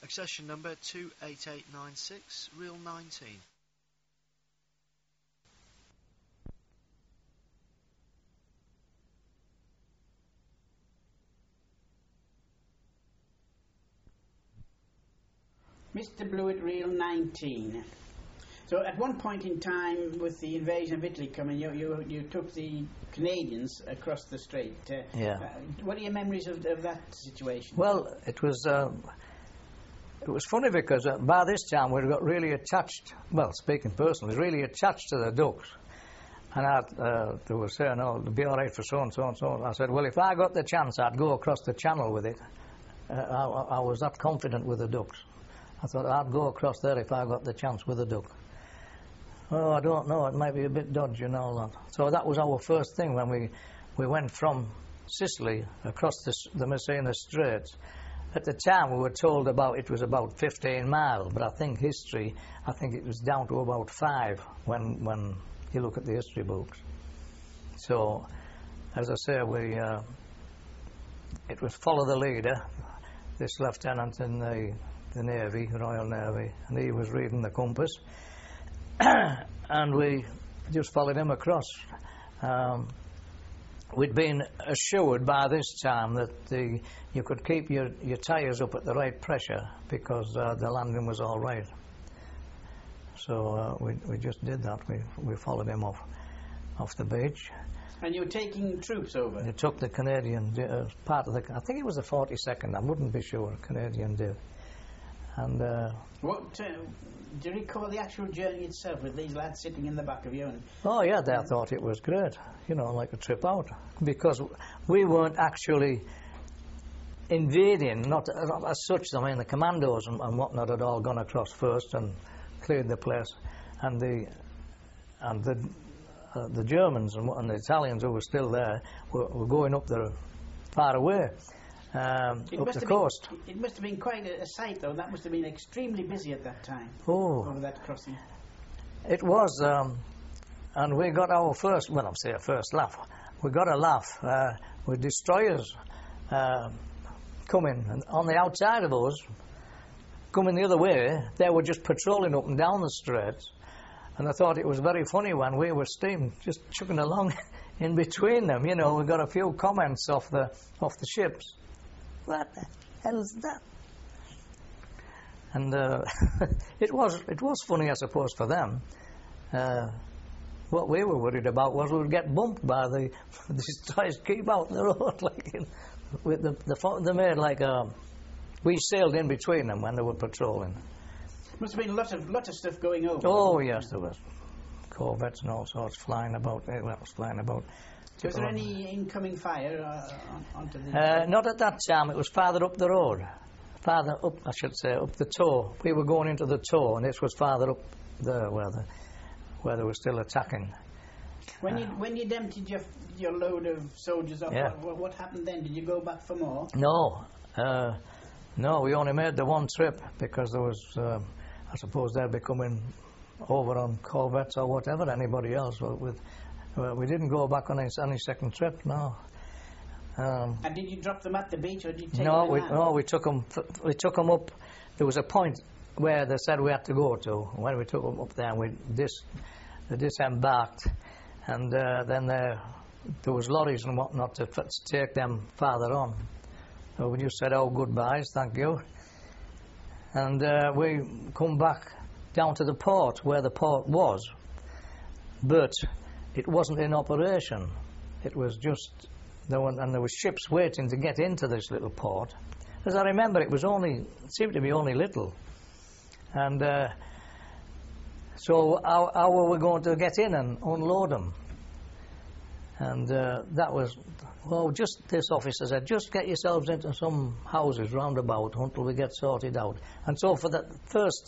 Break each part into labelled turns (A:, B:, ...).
A: Accession number 28896, reel 19.
B: Mr. Blewett, reel 19. So at one point in time, with the invasion of Italy coming, you took the Canadians across the strait. What are your memories of that situation?
C: Well, it was funny because by this time we got really attached, well, speaking personally, really attached to the ducks. And they were saying, oh, it'll be all right for so-and-so and so. I said, well, if I got the chance, I'd go across the channel with it. I was that confident with the ducks. I thought I'd go across there if I got the chance with a duck. Oh, I don't know, it might be a bit dodgy and all that. So that was our first thing when we went from Sicily across the Messina Straits. At the time we were told it was about 15 miles, but I think it was down to about 5 when you look at the history books. So, as I say, it was follow the leader, this lieutenant in the Navy, Royal Navy, and he was reading the compass. And we just followed him across. We'd been assured by this time that you could keep your tyres up at the right pressure because the landing was all right. So we just did that. We followed him off the beach.
B: And you were taking troops over?
C: They took the Canadian part of I think it was the 42nd, I wouldn't be sure, Canadian did. And
B: do you recall the actual journey itself with these lads sitting in the back of you?
C: Oh yeah, they thought it was great, like a trip out, because we weren't actually invading, not as such. I mean, the commandos and whatnot had all gone across first and cleared the place, and the Germans and the Italians who were still there were going up there far away. Up the coast.
B: It must have been quite a sight, though. That must have been extremely busy at that time.
C: Oh,
B: over that crossing.
C: It was, and we got our first. Well, I'm saying first laugh. We got a laugh with destroyers coming, and on the outside of us, coming the other way. They were just patrolling up and down the straits, and I thought it was very funny when we were steam just chugging along in between them. We got a few comments off the ships. What the hell is that? And it was funny, I suppose, for them. What we were worried about was we'd get bumped by the destroyers. Keep out the road, with they made we sailed in between them when they were patrolling.
B: Must have been a lot of stuff going over.
C: Oh yes, there was corvettes and all sorts flying about.
B: Was there any incoming fire onto the...
C: Not at that time. It was farther up the road. Farther up, I should say, up the toe. We were going into the toe, and this was farther up there where they were still attacking.
B: When you'd emptied your load of soldiers off, yeah. What happened then? Did you go back for more?
C: No. No, we only made the one trip because there was, I suppose they'd be coming over on corvettes or whatever, anybody else we didn't go back on any second trip, no.
B: And did you drop them at the beach, or did you take
C: them?
B: No,
C: we took them up. There was a point where they said we had to go to. When we took them up there, they disembarked, and then there was lorries and whatnot to take them farther on. So we just said, "Oh, goodbyes, thank you," and we come back down to the port where the port was, but it wasn't in operation. It was just there were ships waiting to get into this little port. As I remember, it seemed to be only little, and so how were we going to get in and unload them? And that was, just this officer said, just get yourselves into some houses round about until we get sorted out. And so for the first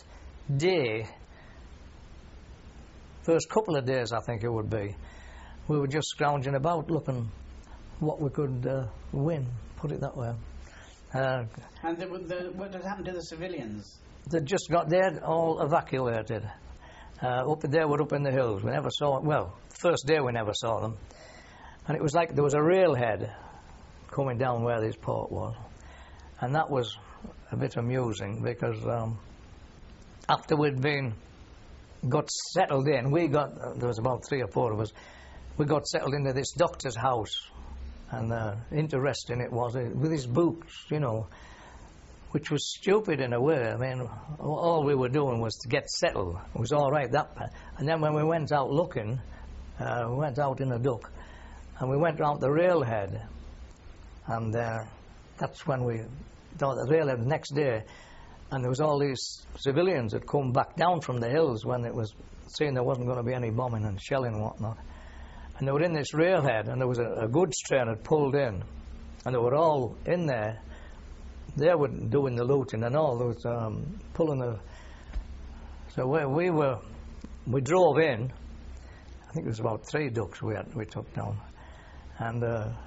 C: couple of days, I think it would be, we were just scrounging about looking what we could win, put it that way.
B: And what had happened to the civilians?
C: They just they'd all evacuated. They were up in the hills. We never saw them. Well, first day we never saw them. And it was like there was a railhead coming down where this port was. And that was a bit amusing because after we'd got settled in, there was about 3 or 4 of us, we got settled into this doctor's house. And interesting it was, with his books, you know, which was stupid in a way. I mean, all we were doing was to get settled. It was all right, and then when we went out looking, we went out in a duck, and we went round the railhead, and that's when we down the railhead the next day, and there was all these civilians that come back down from the hills when it was seen there wasn't going to be any bombing and shelling and whatnot. And they were in this railhead, and there was a goods train had pulled in, and they were all in there. They were doing the looting and all. There was pulling the. So we drove in. I think it was about 3 ducks we took down, and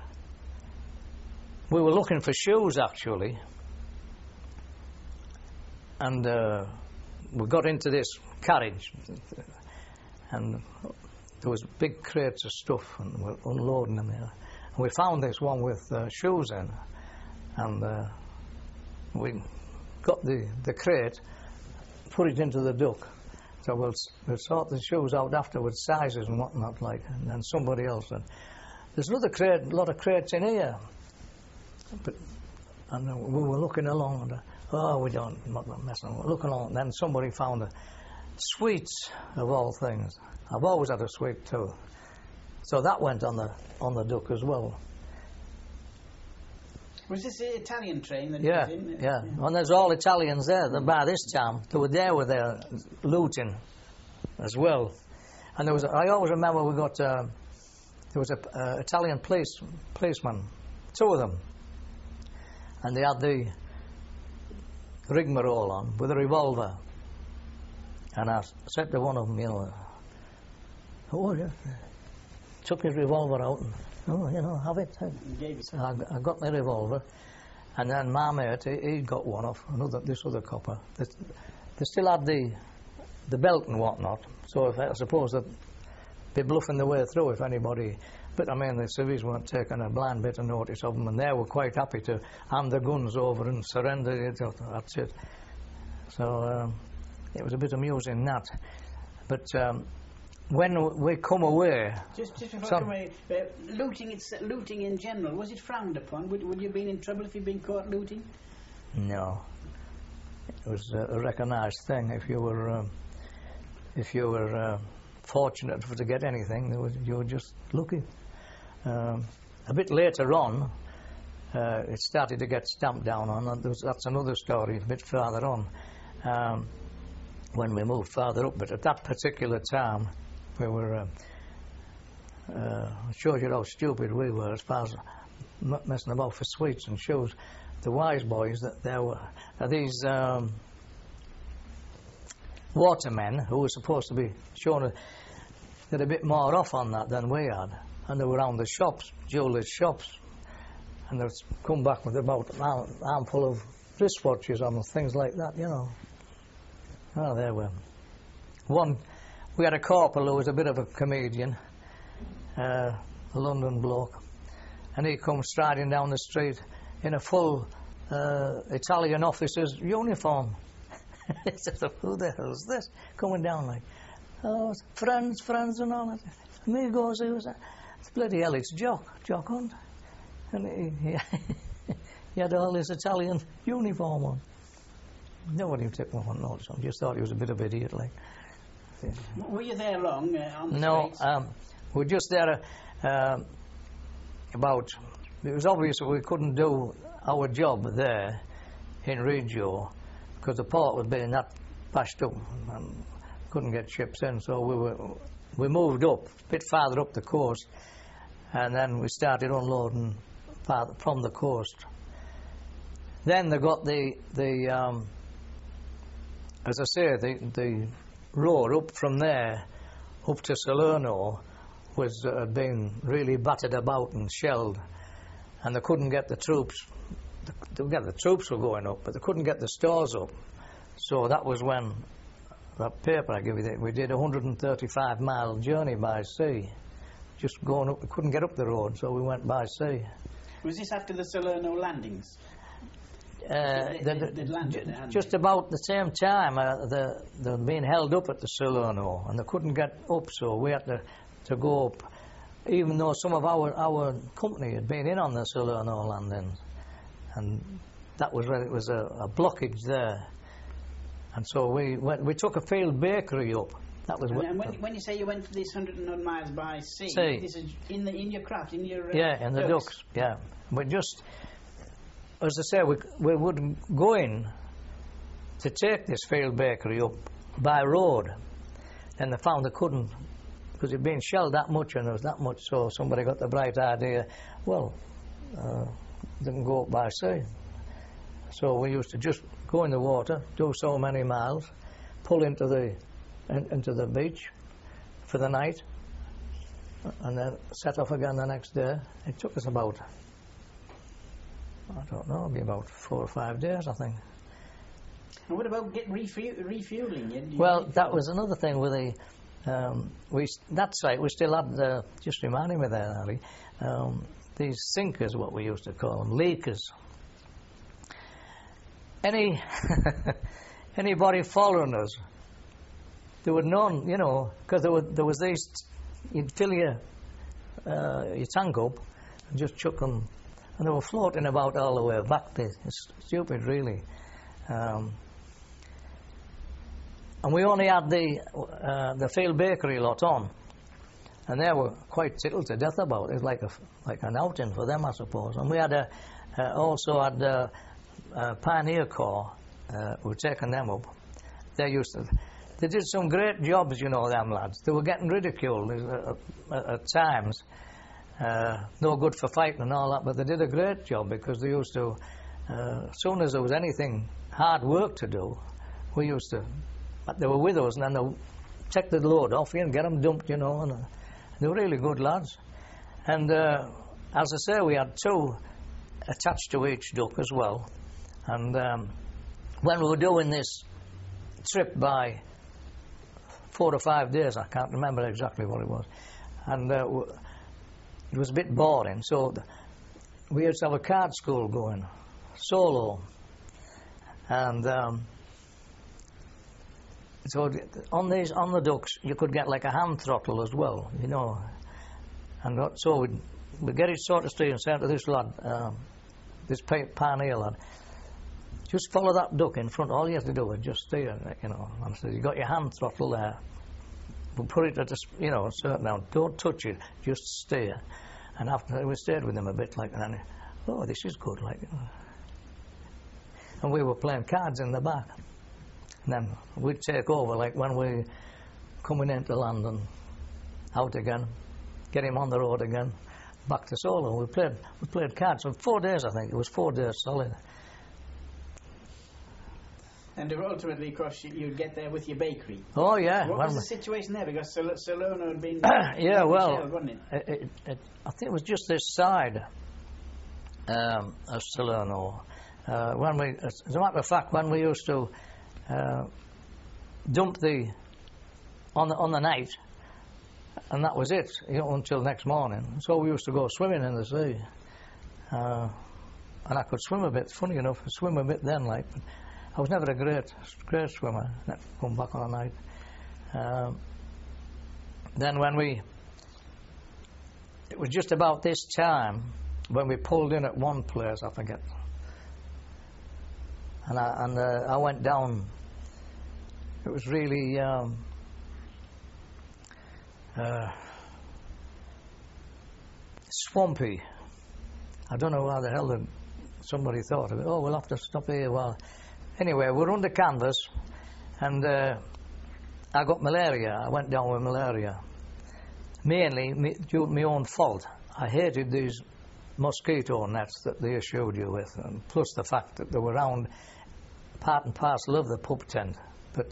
C: we were looking for shoes actually. And we got into this carriage, and there was big crates of stuff, and we're unloading them there. And we found this one with shoes in, and we got the crate, put it into the duck. So we'll sort the shoes out afterwards, sizes and whatnot, like, and then somebody else said, "There's another crate, a lot of crates in here." And we were looking along, and we don't, I'm not messing around. Looking along, and then somebody found sweets of all things. I've always had a sweet too, so that went on the duck as well.
B: Was this the Italian train that
C: yeah,
B: was in?
C: Yeah. And there's all Italians there. By this time, they were there looting as well. And there was, I always remember we got, there was a Italian policeman, 2 of them, and they had the rigmarole on with a revolver. And I said to one of them, you know, "Oh, yeah," took his revolver out and, "Oh, you know, have it." So I got my revolver, and then my mate, he got one off this other copper. They still had the belt and whatnot, so I suppose they'd be bluffing their way through if anybody. But I mean, the civvies weren't taking a blind bit of notice of them, and they were quite happy to hand the guns over and surrender it. That's it. So it was a bit amusing that, but. When we come away...
B: Just before I come away, looting in general, was it frowned upon? Would you have been in trouble if you'd been caught looting?
C: No. It was a recognised thing. If you were fortunate to get anything, you were just lucky. A bit later on, it started to get stamped down on. That's another story, a bit farther on, when we moved farther up. But at that particular time, we were, shows you how stupid we were as far as messing about for sweets and shoes. The wise boys, that there were these watermen who were supposed to be shown a bit more off on that than we had, and they were around the shops, jewellers' shops, and they'd come back with about an armful of wristwatches on, things like that, you know. Oh, there were. We had a corporal who was a bit of a comedian, a London bloke, and he come striding down the street in a full Italian officer's uniform. He said, "Who the hell's this coming down like?" "Oh, friends and all that." "Amigos," he was. Bloody hell, it's Jock Hunt. And he had all this Italian uniform on. Nobody took one notice on. Just thought he was a bit of an idiot, like.
B: Were you there long on the streets?
C: No, we were just there about. It was obvious that we couldn't do our job there in Reggio because the port was being that bashed up and couldn't get ships in. So we moved up a bit farther up the coast, and then we started unloading from the coast. Then they got the as I say, the road up from there up to Salerno was being really battered about and shelled, and they couldn't get the troops. The troops were going up, but they couldn't get the stores up. So that was when that paper I gave you, we did a 135-mile journey by sea, just going up. We couldn't get up the road, so we went by sea.
B: Was this after the Salerno landings?
C: just about the same time, they were being held up at the Salerno, and they couldn't get up, so we had to go up, even though some of our company had been in on the Salerno landing, and that was where it was a blockage there, and so we took a field bakery up. That was
B: when you say you went this 100 odd miles by sea, this is in your craft, in your
C: in the ducks. Yeah, we just, as I say, we would go in to take this field bakery up by road, and they found they couldn't because it'd been shelled that much and there was that much. So somebody got the bright idea, well, they can go up by sea. So we used to just go in the water, do so many miles, pull into the beach for the night, and then set off again the next day. It took us about, I don't know, maybe about 4 or 5 days, I think.
B: And what about refueling?
C: Well, that was another thing with the that site. We still had just reminding me there, Ali, these sinkers, what we used to call them, leakers. Anybody following us, there were none, you know, because there was these. You'd fill your tank up and just chuck them, and they were floating about all the way back. It's stupid, really. And we only had the field bakery lot on, and they were quite tickled to death about it. It was like an outing for them, I suppose. And we had also had Pioneer Corps who were taking them up. They did some great jobs, you know, them lads. They were getting ridiculed at times. No good for fighting and all that, but they did a great job because they used to, as soon as there was anything hard work to do, they were with us, and then they'd take the load off you and get them dumped, you know, and they were really good lads. And as I say, we had 2 attached to each duck as well. And when we were doing this trip by 4 or 5 days, I can't remember exactly what it was, and it was a bit boring, so we used to have a card school going, solo, and so on the ducks you could get like a hand throttle as well, you know, and so we'd get it sort of straight and say to this lad, this Pioneer lad, just follow that duck in front. All you have to do is just steer, you know. And so you got your hand throttle there. We'll put it at a certain amount. Don't touch it. Just steer. And after we stayed with him a bit, like, and then, oh, this is good, like. And we were playing cards in the back. And then we'd take over, like when we coming into London, out again, get him on the road again, back to solo. We played cards for 4 days, I think. It was 4 days solid.
B: And ultimately, of course, you'd get there with your bakery.
C: Oh, yeah.
B: What was the situation there? Because Salerno had been...
C: yeah, well,
B: shelled, wasn't it?
C: I think it was just this side of Salerno. As a matter of fact, when we used to dump on the night, and that was it, you know, until next morning. So we used to go swimming in the sea. And I could swim a bit, funny enough, I swim a bit then, like... I was never a great swimmer. Come back on a night. Then it was just about this time when we pulled in at one place, I forget. And I went down. It was really swampy. I don't know why the hell somebody thought of it. Oh, we'll have to stop here while. Anyway, we're under canvas, and I got malaria. I went down with malaria. Mainly due to my own fault. I hated these mosquito nets that they issued you with, and plus the fact that they were around part and parcel of the pub tent. But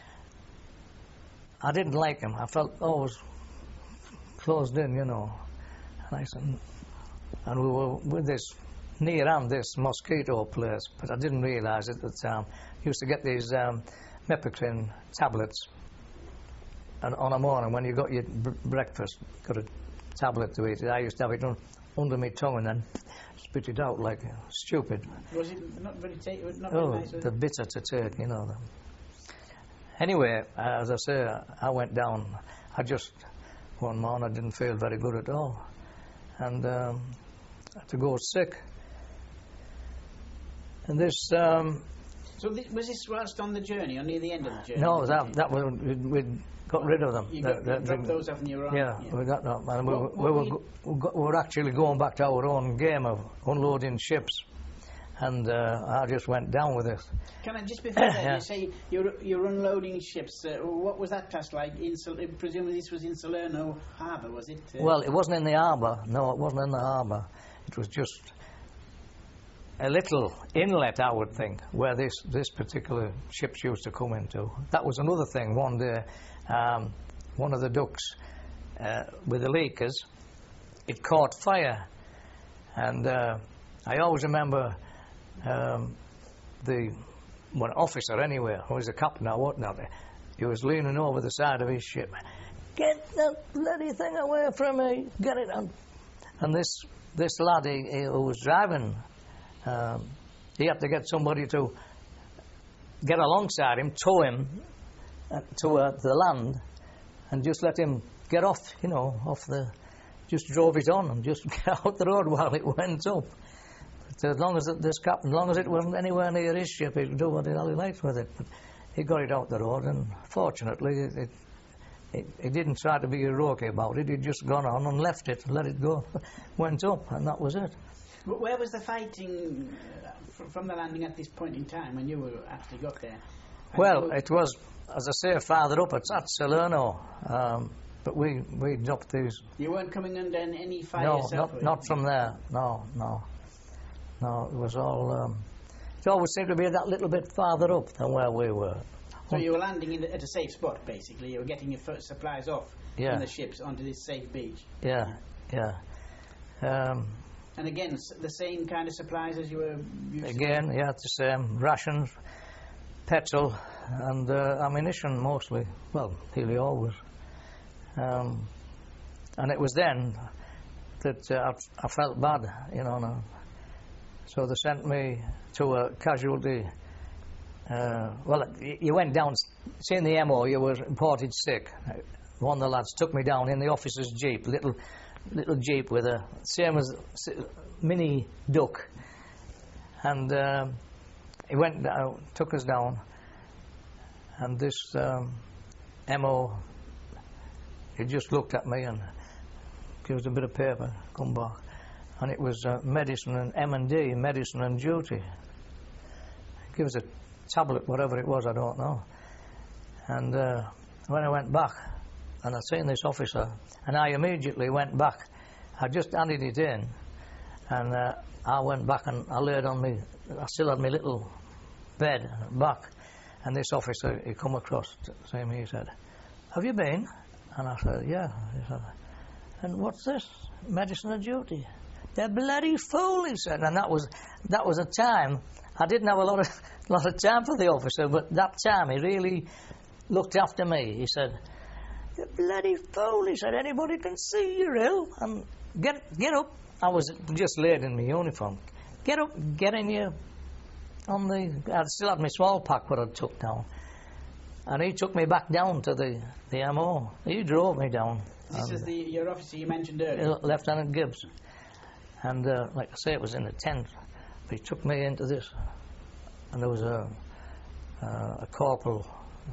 C: I didn't like them. I felt always closed in, you know. And I said, and we were with this near this mosquito place, but I didn't realise it at the time. I used to get these Mepiclin tablets, and on a morning when you got your breakfast, got a tablet to eat. I used to have it under my tongue and then spit it out like stupid.
B: Was it not very not
C: Oh,
B: very nice? Was
C: the
B: it?
C: bitter to take, you know. Anyway, as I say, I went down. I just, one morning, I didn't feel very good at all. And had to go sick. And this...
B: So was this whilst on the journey, or near the end of the journey?
C: no, that was... We'd got rid of them.
B: You dropped those off and you were on?
C: Yeah, we got them. And we were actually going back to our own game of unloading ships. And I just went down with it.
B: Can I just before that,
C: Yeah.
B: you say you're unloading ships. What was that task like? Presumably this was in Salerno Harbour, was it?
C: Well, it wasn't in the harbour. No, it wasn't in the harbour. It was just a little inlet, I would think, where this particular ships used to come into. That was another thing. One day, one of the docks with the leakers, it caught fire. And I always remember one officer anyway, who was a captain or whatnot, he was leaning over the side of his ship. Get that bloody thing away from me! Get it on! And this lad who was driving, he had to get somebody to get alongside him, tow him to the land, and just let him get off, you know, just drove it on and just get out the road while it went up. So as long as it wasn't anywhere near his ship, he could do what he liked with it. But he got it out the road, and fortunately, he didn't try to be heroic about it. He'd just gone on and left it, let it go, went up, and that was it.
B: But where was the fighting from the landing at this point in time when you actually got there?
C: Well, it was, as I say, farther up. It's at Salerno, but we dropped these.
B: You weren't coming under any fire
C: No,
B: yourself?
C: not from there. No, it was all. It always seemed to be that little bit farther up than where we were.
B: So you were landing at a safe spot, basically. You were getting your first supplies off from the ships onto this safe beach.
C: Yeah.
B: And again, the same kind of supplies as you were used
C: Again, yeah, it's the same. Rations, petrol, and ammunition mostly. Well, nearly always. And it was then that I felt bad, you know. Now. So they sent me to a casualty. Well, you went down, seeing the MO, you were reported sick. One of the lads took me down in the officer's jeep, little jeep with a same as mini duck, and he went down, took us down, and this MO, he just looked at me and gave us a bit of paper, come back, and it was medicine and M&D, medicine and duty. Give us a tablet, whatever it was, I don't know. And when I went back, and I seen this officer, and I immediately went back. I just handed it in, and I went back and I laid on me. I still had my little bed back, and this officer, he come across to see me. He said, "Have you been?" And I said, "Yeah." He said, "And what's this? Medicine and duty?" "They're bloody fool," he said. And that was a time I didn't have a lot of time for the officer, but that time he really looked after me. He said, "You bloody fool," he said, "anybody can see you're ill, and get up." I was just laid in my uniform. "Get up, get in here." I still had my small pack what I took down. And he took me back down to the MO. He drove me down.
B: This is your officer you mentioned earlier?
C: Lieutenant Gibbs. And like I say, it was in the tent. He took me into this. And there was a corporal,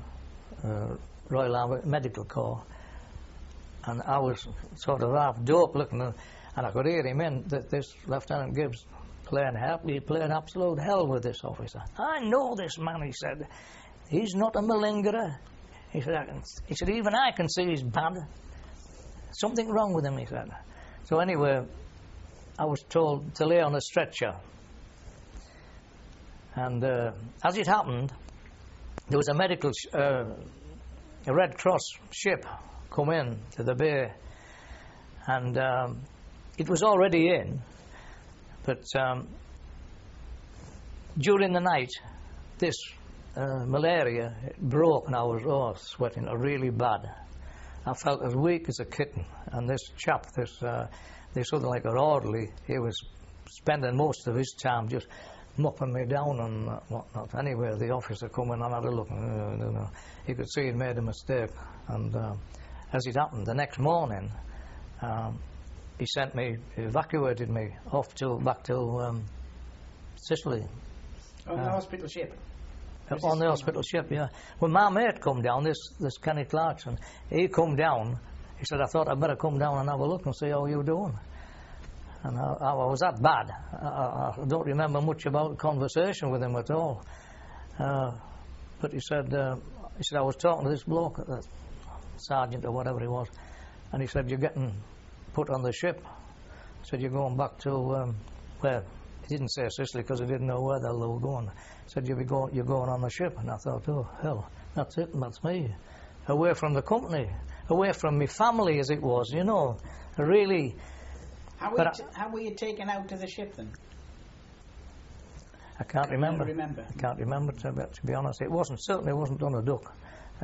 C: Royal Army Medical Corps, and I was sort of half dope looking, and I could hear him in that this Lieutenant Gibbs playing absolute hell with this officer. "I know this man," he said. "He's not a malingerer." He said, "Even I can see he's bad. Something wrong with him," he said. So anyway, I was told to lay on a stretcher. And as it happened, there was a Red Cross ship come in to the bay, and it was already in, but during the night, this malaria broke, and I was sweating really bad. I felt as weak as a kitten, and this chap, this other like an orderly, he was spending most of his time just mopping me down and whatnot. Anyway, the officer come in and had a look. He could see he'd made a mistake. And as it happened, the next morning, he evacuated me back to Sicily.
B: On the hospital ship?
C: On the hospital ship, yeah. When my mate come down, this Kenny Clarkson, he come down. He said, I thought I'd better come down and have a look and see how you're doing. And I was that bad. I don't remember much about the conversation with him at all. But he said, I was talking to this bloke, the sergeant or whatever he was, and he said, you're getting put on the ship. He said, you're going back to, where? He didn't say Sicily because he didn't know where the hell they were going. He said, you're going on the ship. And I thought, oh, hell, that's it, and that's me. Away from the company, away from my family as it was, you know, really.
B: How were you taken out to the ship then?
C: I can't remember.
B: I
C: can't remember, to be honest. Certainly wasn't on a duck.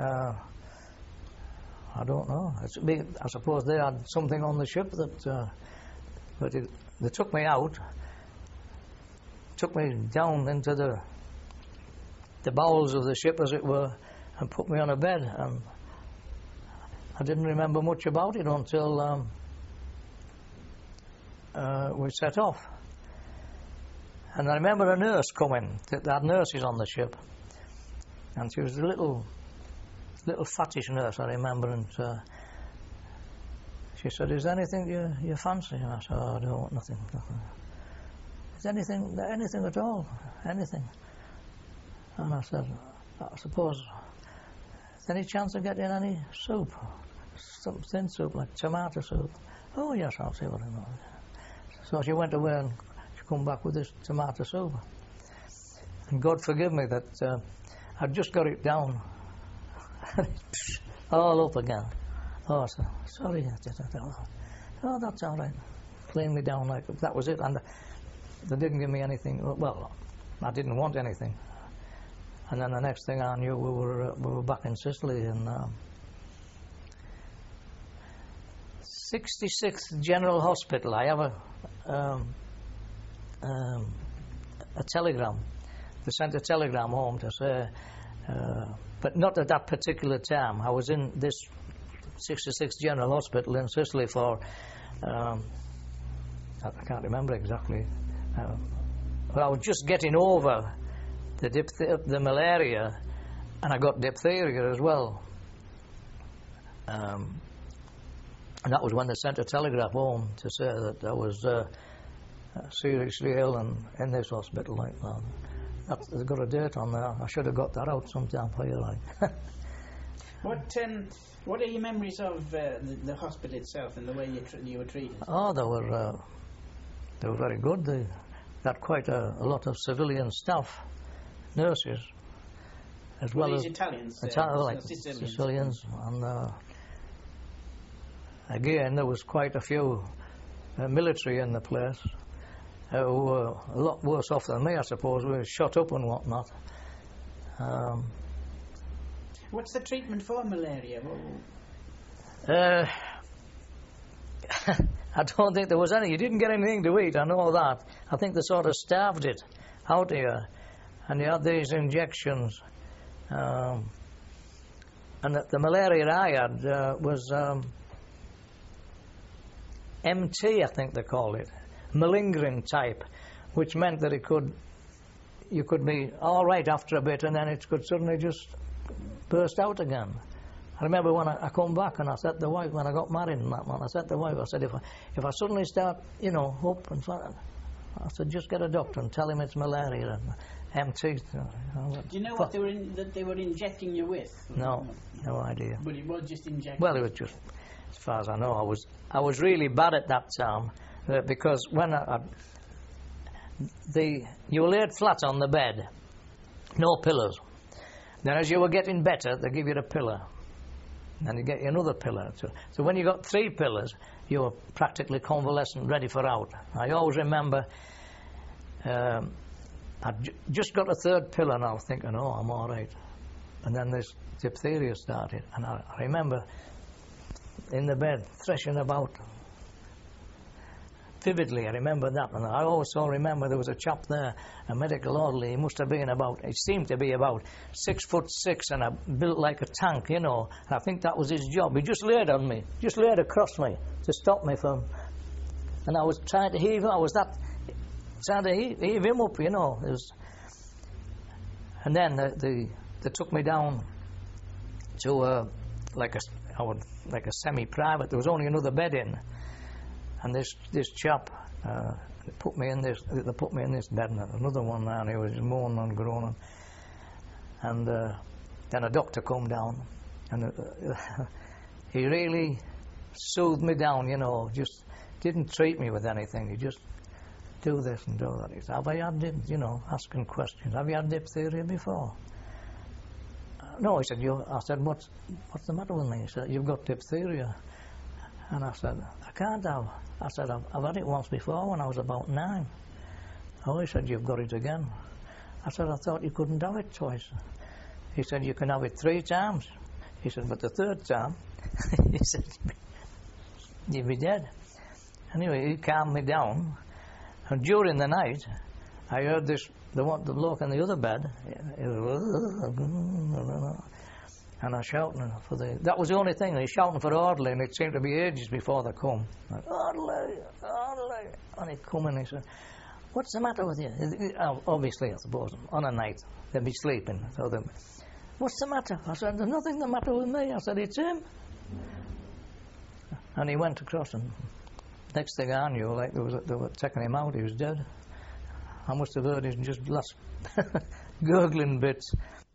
C: I don't know. I suppose they had something on the ship that, but they took me out, took me down into the bowels of the ship, as it were, and put me on a bed. And I didn't remember much about it until we set off. And I remember a nurse coming. They had nurses on the ship, and she was a little fattish nurse, I remember. And she said, "Is there anything you fancy?" And I said, "Oh, I don't want nothing. Is anything at all? Anything?" And I said, "I suppose, is there any chance of getting any soup? Some thin soup, like tomato soup?" "Oh, yes, I'll see what I know." So she went away and she come back with this tomato soup. And God forgive me that I'd just got it down. All up again. Oh, sorry. Oh, that's all right. Clean me down like that was it. And they didn't give me anything. Well, I didn't want anything. And then the next thing I knew, we were back in Sicily in 66th General Hospital. I have a telegram. They sent a telegram home to say, but not at that particular time. I was in this 66th General Hospital in Sicily for, I can't remember exactly. But I was just getting over the malaria, and I got diphtheria as well. And that was when they sent a telegraph home to say that I was seriously ill and in this hospital like that. They've got a date on there. I should have got that out sometime for you, like.
B: What are your memories of the hospital itself and the way you were treated?
C: Oh, they were very good. They had quite a lot of civilian staff, nurses, as well as
B: Italians,
C: like Sicilians, and again there was quite a few military in the place who were a lot worse off than me, I suppose. We were shot up and whatnot.
B: What's the treatment for malaria?
C: I don't think there was any. You didn't get anything to eat, I know that. I think they sort of starved it out here. And you had these injections. And the malaria I had was MT, I think they called it. Malingering type, which meant that you could be all right after a bit, and then it could suddenly just burst out again. I remember when I come back and I said to the wife, when I got married and that man, I said to the wife, I said, if I suddenly start, up and so, I said, just get a doctor and tell him it's malaria and MT.
B: Do you know what they were injecting you with?
C: No idea.
B: But it was just injecting.
C: Well, it was just, as far as I know, I was really bad at that time. Because when you were laid flat on the bed, no pillows. Then as you were getting better, they give you a pillow. Then you get you another pillow. So when you got 3 pillows, you were practically convalescent, ready for out. I always remember I'd just got a 3rd pillow and I was thinking, oh, I'm all right. And then this diphtheria started. And I remember in the bed, threshing about, vividly. I remember that, and I also remember there was a chap there, a medical orderly. He must have been about, he seemed to be about 6'6" and built like a tank, you know. And I think that was his job. He just laid on me, just laid across me to stop me from. And I was trying to heave him. I was trying to heave him up, you know. It was, and then they took me down to like a semi-private. There was only another bed in, and this chap they put me in this bed, and another one there, and he was moaning and groaning. And then a doctor come down, and he really soothed me down, you know. Just didn't treat me with anything. He just do this and do that. He said, "Have I had, you know, asking questions? Have you had diphtheria before?" No, he said. I said, "What's the matter with me?" He said, "You've got diphtheria." And I said, "I can't have." I said, I've had it once before when I was about 9. Oh, he said, "You've got it again." I said, "I thought you couldn't have it twice." He said, "You can have it 3 times." He said, "But the 3rd time," he said, "you'll be dead." Anyway, he calmed me down. And during the night, I heard the bloke in the other bed, and I shouting for that was the only thing. He shouting for orderly, and it seemed to be ages before they come. Like, "Orderly, orderly," and he'd come in and he said, "What's the matter with you?" Obviously, I suppose, on a night they'd be sleeping. So "What's the matter?" I said, "There's nothing the matter with me." I said, "It's him." And he went across, and next thing I knew, like they were taking him out. He was dead. I must have heard his just last gurgling bits.